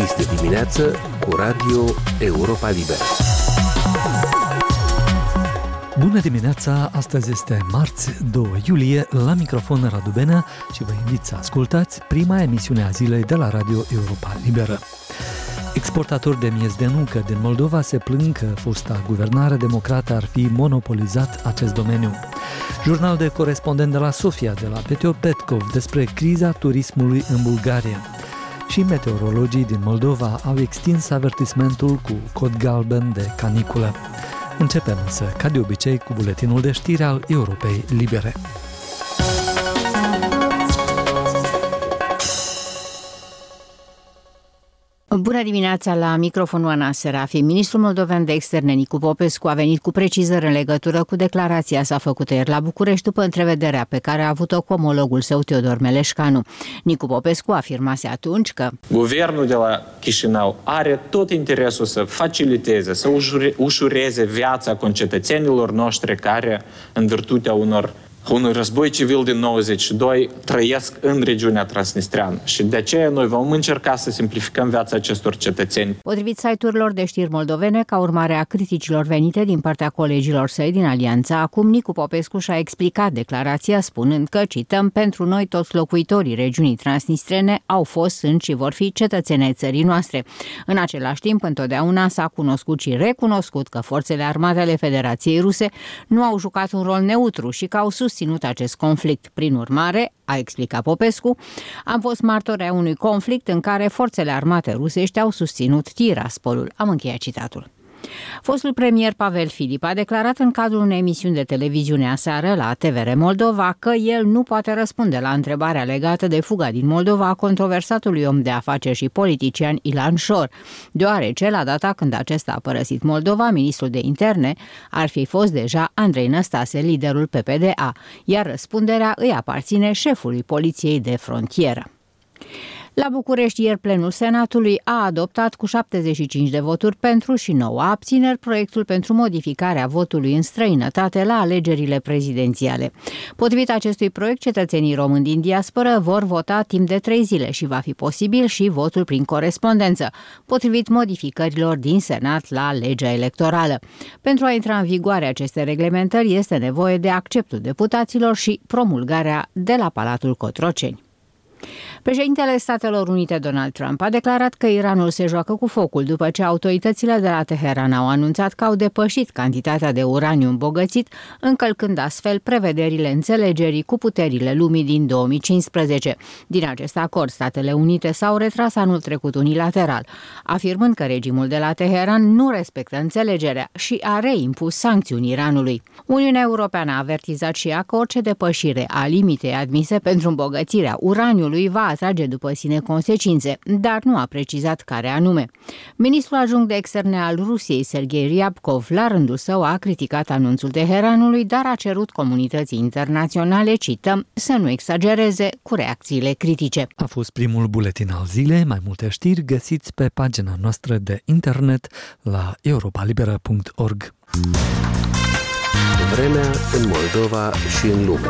Este dimineață cu Radio Europa Liberă. Bună dimineața! Astăzi este marți, 2 iulie, la microfon Radu Benea și vă invit să ascultați prima emisiune a zilei de la Radio Europa Liberă. Exportatori de miez de nucă din Moldova se plâng că fosta guvernare democrată ar fi monopolizat acest domeniu. Jurnal de corespondent de la Sofia, de la Peteo Petkov, despre criza turismului în Bulgaria. Și meteorologii din Moldova au extins avertismentul cu cod galben de caniculă. Începem însă, ca de obicei, cu buletinul de știri al Europei Libere. Bună dimineața, la microfonul Ana Serafi. Ministrul moldovean de externe Nicu Popescu a venit cu precizări în legătură cu declarația sa făcută ieri la București după întrevederea pe care a avut-o cu omologul său Teodor Meleșcanu. Nicu Popescu afirmase atunci că guvernul de la Chișinău are tot interesul să faciliteze, să ușureze viața concetățenilor noștri care, în virtutea unui război civil din 92 trăiesc în regiunea transnistreană și de aceea noi vom încerca să simplificăm viața acestor cetățeni. Potrivit site-urilor de știri moldovene, ca urmare a criticilor venite din partea colegilor săi din alianța, acum Nicu Popescu și-a explicat declarația spunând că, cităm, pentru noi toți locuitorii regiunii transnistrene au fost, sunt și vor fi cetățeni ai țării noastre. În același timp, întotdeauna s-a cunoscut și recunoscut că forțele armate ale Federației Ruse nu au jucat un rol neutru și că au susținut acest conflict. Prin urmare, a explicat Popescu, am fost martori ai unui conflict în care forțele armate rusești au susținut Tiraspolul. Am încheiat citatul. Fostul premier Pavel Filip a declarat în cadrul unei emisiuni de televiziune aseară la TVR Moldova că el nu poate răspunde la întrebarea legată de fuga din Moldova a controversatului om de afaceri și politician Ilan Șor, deoarece la data când acesta a părăsit Moldova, ministrul de interne ar fi fost deja Andrei Năstase, liderul PPDA, iar răspunderea îi aparține șefului poliției de frontieră. La București, ieri, plenul Senatului a adoptat cu 75 de voturi pentru și 9 abțineri proiectul pentru modificarea votului în străinătate la alegerile prezidențiale. Potrivit acestui proiect, cetățenii români din diasporă vor vota timp de 3 zile și va fi posibil și votul prin corespondență, potrivit modificărilor din Senat la legea electorală. Pentru a intra în vigoare aceste reglementări este nevoie de acceptul deputaților și promulgarea de la Palatul Cotroceni. Președintele Statelor Unite Donald Trump a declarat că Iranul se joacă cu focul după ce autoritățile de la Teheran au anunțat că au depășit cantitatea de uraniu îmbogățit, încălcând astfel prevederile înțelegerii cu puterile lumii din 2015. Din acest acord, Statele Unite s-au retras anul trecut unilateral, afirmând că regimul de la Teheran nu respectă înțelegerea și a reimpus sancțiuni Iranului. Uniunea Europeană a avertizat și ea că orice depășire a limitei admise pentru îmbogățirea uraniului va atrage după sine consecințe, dar nu a precizat care anume. Ministrul adjunct de externe al Rusiei, Sergei Ryabkov, la rândul său a criticat anunțul Teheranului, dar a cerut comunității internaționale, cităm, să nu exagereze cu reacțiile critice. A fost primul buletin al zilei. Mai multe știri găsiți pe pagina noastră de internet la europalibera.org. Vremea în Moldova și în lume.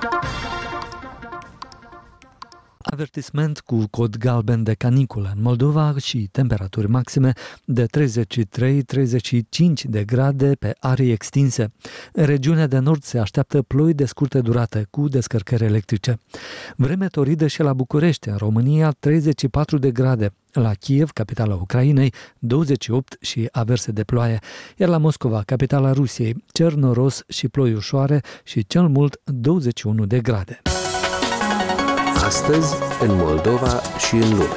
Avertisment cu cod galben de caniculă în Moldova și temperaturi maxime de 33-35 de grade pe arii extinse. În regiunea de nord se așteaptă ploi de scurtă durată cu descărcări electrice. Vreme toridă și la București, în România, 34 de grade. La Kiev, capitala Ucrainei, 28 și averse de ploaie, iar la Moscova, capitala Rusiei, cer noros și ploi ușoare și cel mult 21 de grade. Astăzi, în Moldova și în lume.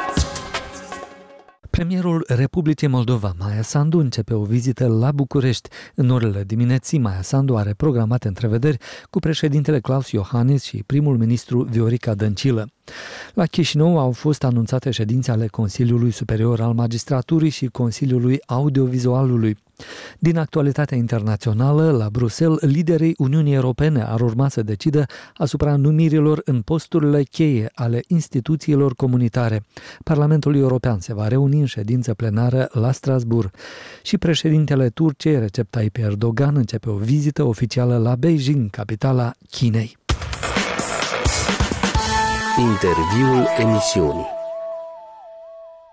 Premierul Republicii Moldova, Maia Sandu, începe o vizită la București. În orele dimineții, Maia Sandu are programate întrevederi cu președintele Klaus Iohannis și primul ministru Viorica Dăncilă. La Chișinău au fost anunțate ședințe ale Consiliului Superior al Magistraturii și Consiliului Audiovizualului. Din actualitatea internațională, la Bruxelles, liderii Uniunii Europene ar urma să decidă asupra numirilor în posturile cheie ale instituțiilor comunitare. Parlamentul European se va reuni în ședință plenară la Strasbourg și președintele Turciei, Recep Tayyip Erdogan, începe o vizită oficială la Beijing, capitala Chinei. Interviul emisiunii.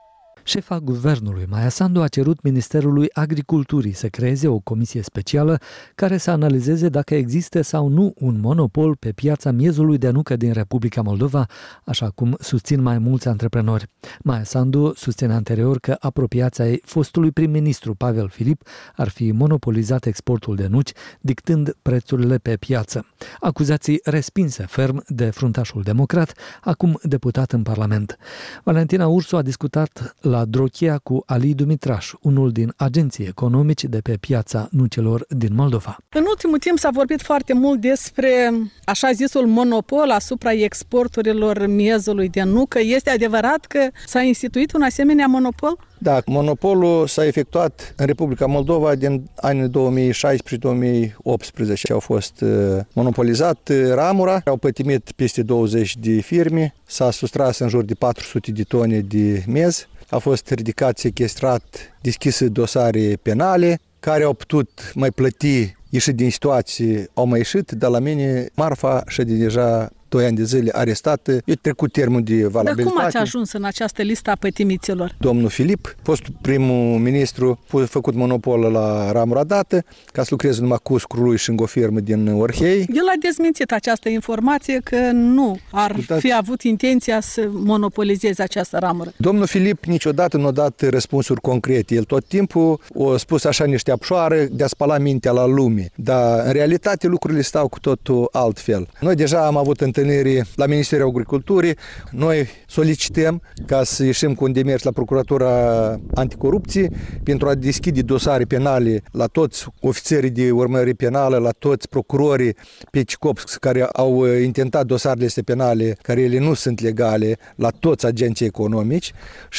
Șefa guvernului, Maia Sandu, a cerut Ministerului Agriculturii să creeze o comisie specială care să analizeze dacă există sau nu un monopol pe piața miezului de nucă din Republica Moldova, așa cum susțin mai mulți antreprenori. Maia Sandu susține anterior că apropiația ei fostului prim-ministru Pavel Filip ar fi monopolizat exportul de nuci, dictând prețurile pe piață. Acuzații respinse ferm de fruntașul democrat, acum deputat în Parlament. Valentina Ursu a discutat la Drochia cu Ali Dumitraș, unul din agenții economici de pe piața nucelor din Moldova. În ultimul timp s-a vorbit foarte mult despre așa zisul monopol asupra exporturilor miezului de nucă. Este adevărat că s-a instituit un asemenea monopol? Da, monopolul s-a efectuat în Republica Moldova din anii 2016-2018. Au fost monopolizat ramura, au pătimit peste 20 de firme, s-a sustras în jur de 400 de tone de miez, a fost ridicat, sequestrat, deschise dosare penale, care au putut mai plăti, ieși din situații, au mai ieșit, dar la mine marfa și de deja 2 ani de zile arestată, e trecut termenul de valabilitate. Dar cum ați ajuns în această listă a pătimiților? Domnul Filip, fostul primul ministru, a făcut monopol la ramura dată, ca să lucreze numai cu scrul lui și în o firmă din Orhei. El a dezmințit această informație că nu ar fi avut intenția să monopolizeze această ramură. Domnul Filip niciodată nu a dat răspunsuri concrete. El tot timpul a spus așa niște apșoare de a spala mintea la lume. Dar în realitate lucrurile stau cu totul altfel. Noi deja am avut întâlniri la Ministerul Agriculturii. Noi solicităm ca să ieșim cu un demers la Procuratura Anticorupție pentru a deschide dosare penale la toți ofițerii de urmărire penală, la toți procurorii pe CICOPS care au intentat dosarele astea penale, care ele nu sunt legale, la toți agenții economici.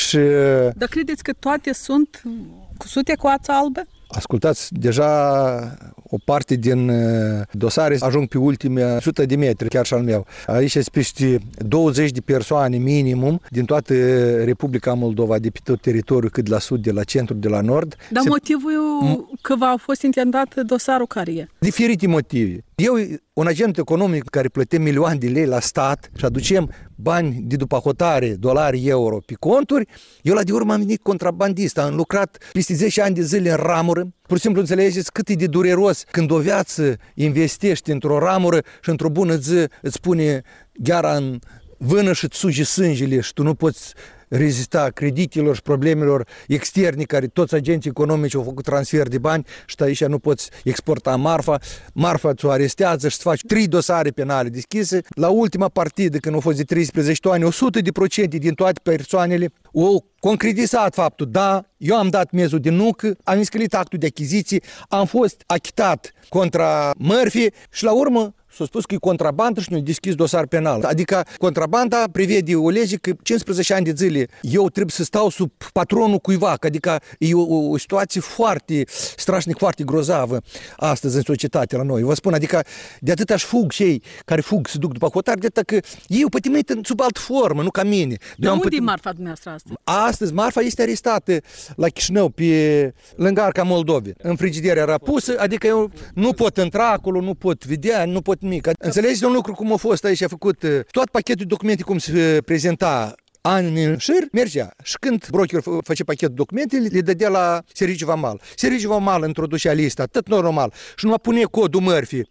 Dar credeți că toate sunt cusute cu ața albă? Ascultați, deja o parte din dosare ajung pe ultimele 100 de metri, chiar și al meu. Aici sunt peste 20 de persoane minimum din toată Republica Moldova, de pe tot teritoriul, cât de la sud, de la centru, de la nord. Dar motivul că v-a fost intentat dosarul care e? Diferite motive. Eu, un agent economic care plătim milioane de lei la stat și aducem bani de după hotare, dolari, euro pe conturi, eu la de urmă am venit contrabandist, am lucrat peste 10 ani de zile în ramură. Pur și simplu înțelegeți cât e de dureros când o viață investești într-o ramură și într-o bună zi îți pune gheara în vână și îți suge sângele și tu nu poți rezista creditelor și problemelor externe care toți agenții economici au făcut transfer de bani și aici nu poți exporta marfa ți-o arestează și îți faci 3 dosare penale deschise. La ultima partidă, când au fost de 13 ani, 100% din toate persoanele au concretizat faptul, da, eu am dat miezul de nucă, am înscris actul de achiziții, am fost achitat contra mărfii și la urmă s-a spus că e contrabandă și nu-i deschis dosar penal. Adică contrabanda prevede o lege că 15 ani de zile eu trebuie să stau sub patronul cuiva, adică e o situație foarte strașnic, foarte grozavă astăzi în societate la noi. Vă spun, adică de atât aș fug cei care fug să duc după hotare, de atât că eu pătimit sub altă formă, nu ca mine. Dar unde e marfa dumneavoastră astăzi? Astăzi marfa este arestată la Chișinău, lângă Arca Moldovei. În frigider era pusă, adică eu nu pot intra acolo, nu pot vedea, nu pot nimic. Înțelegeți un lucru cum a fost aici, a făcut tot pachetul de documente cum se prezenta ani în șir, mergea. Și când brokerul făcea pachetul documente, le dădea la Serviciul Vamal. Serviciul Vamal introducea lista, tot normal. Și nu pune codul Murphy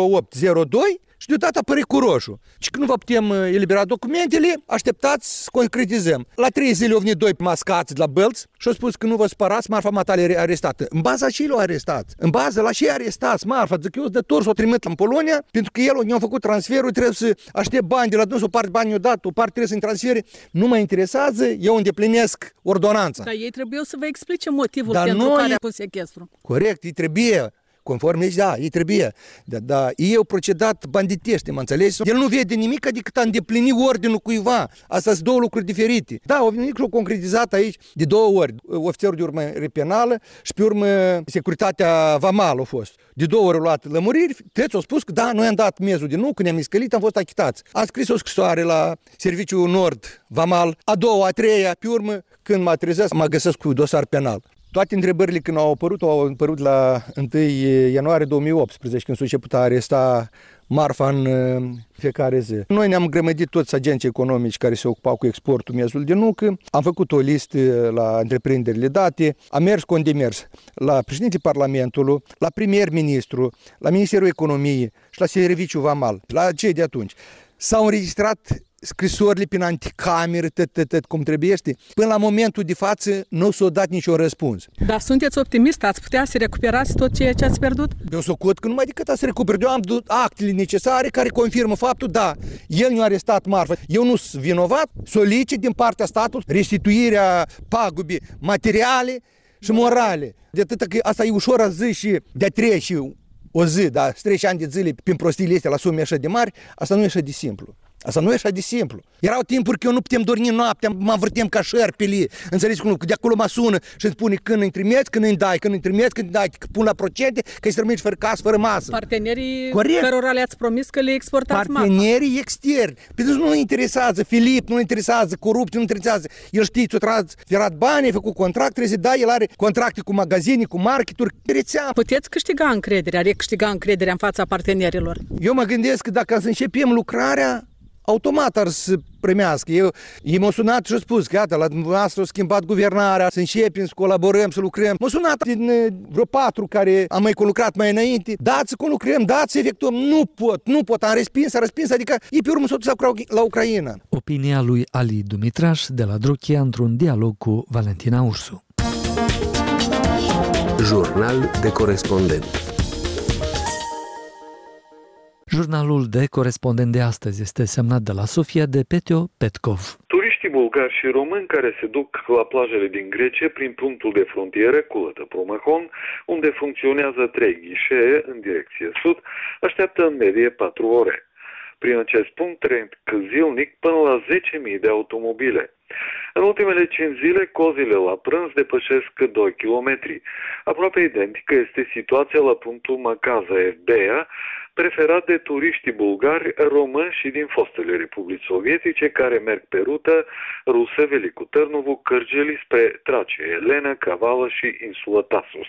0802 și deodată apare cu roșu. Și când nu vă putem elibera documentele, așteptați să concretizăm. La 3 zile au venit 2 mascați de la Bălți și au spus că nu vă spărați, marfa matale e arestată. În baza ce l-au arestat? În baza la ce arestați marfa? Zic eu, dător s-o trimit în Polonia, pentru că el ne-a făcut transferul, trebuie să aștept bani de la dânsul, o parte bani o dat, o parte trebuie să-i transfere. Nu mă interesează, eu îndeplinesc ordonanța. Dar ei trebuie să vă explice motivul pentru care a pus sechestru. Corect, ei trebuie. Conform legii, da, ei trebuie. Dar ei au procedat banditește, mă înțelegi? El nu vede nimic decât a îndeplini ordinul cuiva. Asta sunt 2 lucruri diferite. Da, au venit și au concretizat aici de 2 ori. Ofițerul de urmărire penală și pe urmă securitatea vamală a fost. De 2 ori au luat lămuriri, toți au spus că da, noi am dat miezul de nucă, ne-am iscălit, am fost achitați. Am scris o scrisoare la Serviciul Nord Vamal, a 2-a, a 3-a, pe urmă, când mă trezesc, mă găsesc cu dosar penal. Toate întrebările când au apărut la 1 ianuarie 2018, când s-a început a aresta marfa în fiecare zi. Noi ne-am grămădit toți agenții economici care se ocupau cu exportul miezului de nucă, am făcut o listă la întreprinderile date, am mers cu un demers la președintele Parlamentului, la premier-ministru, la Ministerul Economiei și la Serviciul Vamal, la cei de atunci. S-au înregistrat scrisorile prin anticameră, cum trebuie. Până la momentul de față nu s-a dat niciun răspuns. Dar sunteți optimist? Ați putea să recuperați tot ceea ce ați pierdut? Eu socot că numai decât să recuper. Eu am actele necesare care confirmă faptul, da, el nu a arestat marfa. Eu nu sunt vinovat, solicit din partea statului restituirea pagubii materiale și morale. De atât că asta e ușor a zi și de-a trece o zi, da, 30 ani de zile prin prostiile astea la sume așa de mari, asta nu e așa de simplu. Asta nu e așa de simplu. Erau timpuri că eu nu putem dormi noaptea, mă învârtem ca șerpele. Înțelegeți cum? De acolo mă sună și îmi spune când îi trimiți, când îi dai, când îi trimiți, când îi dai, că pun la procente, că îi strămici fără casă, fără masă. Partenerii cărora le-ați promis că le exportați partenerii externi. Pentru că nu interesează Filip, nu interesează corupție, nu interesează. El știe, ți-a tirat bani, ai făcut contract, trebuie să dai, el are contracte cu magazine, cu marketuri, rețea. Puteți câștiga încrederea, recâștiga încrederea în fața partenerilor. Eu mă gândesc că dacă să începem lucrarea, automat ar să primească. Ei m-au sunat și au spus că iată, la dumneavoastră a schimbat guvernarea, să începem, să colaborăm, să lucrăm. M-au sunat din vreo 4 care am mai colucrat mai înainte. Dați să colucrăm, dați să efectuăm. Nu pot, am respins, adică e pe urmă s-o dus la Ucraina. Opinia lui Ali Dumitraș de la Drochia într-un dialog cu Valentina Ursu. Jurnal de corespondent. Jurnalul de corespondent de astăzi este semnat de la Sofia de Petio Petkov. Turiștii bulgari și români care se duc la plajele din Grecia prin punctul de frontieră Culătă-Promăhon, unde funcționează 3 ghișee în direcție sud, așteaptă în medie 4 ore. Prin acest punct trec zilnic până la 10.000 de automobile. În ultimele 5 zile, cozile la prânz depășesc 2 km. Aproape identică este situația la punctul Makaza-Evbeia, preferat de turiștii bulgari, români și din fostele republici sovietice care merg pe rută rusă Velicu Târnovu, Cărgeli spre Tracia, Elena, Cavală și insula Tasos.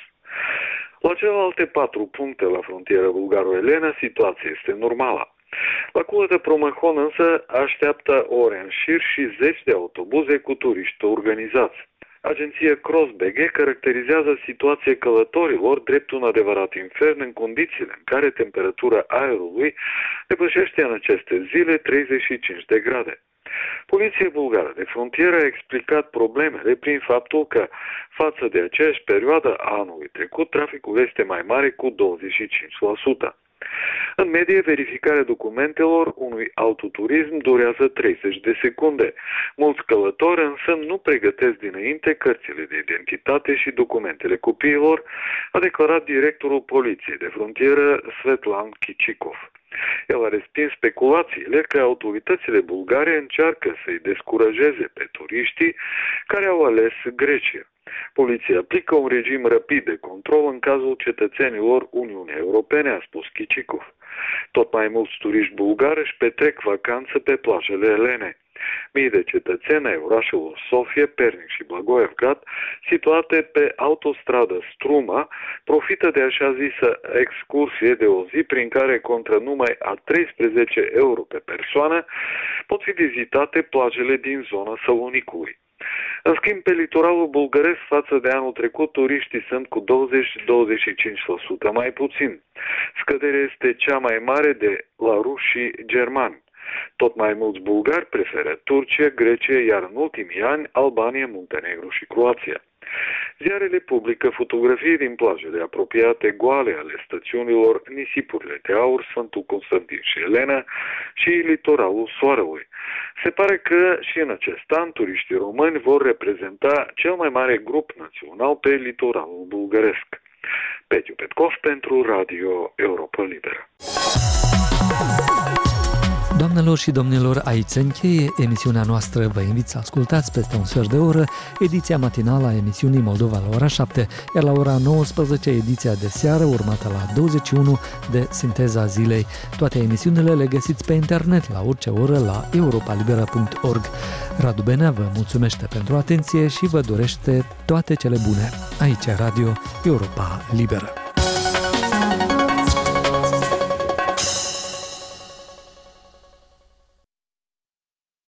La celelalte 4 puncte la frontiera bulgaro-elena, situația este normală. La Culătă-Promăhon însă așteaptă ore în șir și 10 de autobuze cu turiști organizați. Agenția CrossBG caracterizează situația călătorilor drept un adevărat infern în condițiile în care temperatura aerului depășește în aceste zile 35 de grade. Poliția bulgară de frontieră a explicat problemele prin faptul că, față de aceeași perioadă a anului trecut, traficul este mai mare cu 25%. În medie, verificarea documentelor unui autoturism durează 30 de secunde. Mulți călători însă nu pregătesc dinainte cărțile de identitate și documentele copiilor, a declarat directorul Poliției de Frontieră Svetlan Kicikov. El a respins speculațiile că autoritățile bulgare încearcă să-i descurajeze pe turiștii care au ales Grecia. Poliția aplică un regim rapid de control în cazul cetățenilor Uniunii Europene, a spus Kicikov. Tot mai mulți turiști bulgari își petrec vacanță pe plajele elene. Mii de cetățeni ai orașelor Sofia, Pernic și Blagoevgrad, situate pe autostradă Struma, profită de așa zisă excursie de o zi prin care, contra numai a 13 euro pe persoană, pot fi vizitate plajele din zona Salonicului. În schimb, pe litoralul bulgăresc față de anul trecut, turiștii sunt cu 20-25% mai puțin. Scăderea este cea mai mare de la ruși și germani. Tot mai mulți bulgari preferă Turcia, Grecia, iar în ultimii ani Albania, Muntenegru și Croația. Ziarele publică fotografii din plajele apropiate goale ale stațiunilor Nisipurile de Aur, Sfântul Constantin și Elena și litoralul Soarelui. Se pare că și în acest an turiștii români vor reprezenta cel mai mare grup național pe litoralul bulgăresc. Petio Petkov pentru Radio Europa Liberă. Doamnelor și domnilor, aici se încheie emisiunea noastră. Vă invit să ascultați peste un sfert de oră ediția matinală a emisiunii Moldova la ora 7, iar la ora 19 ediția de seară, urmată la 21 de Sinteza Zilei. Toate emisiunile le găsiți pe internet la orice oră la europalibera.org. Radu Benea vă mulțumește pentru atenție și vă dorește toate cele bune. Aici Radio Europa Liberă.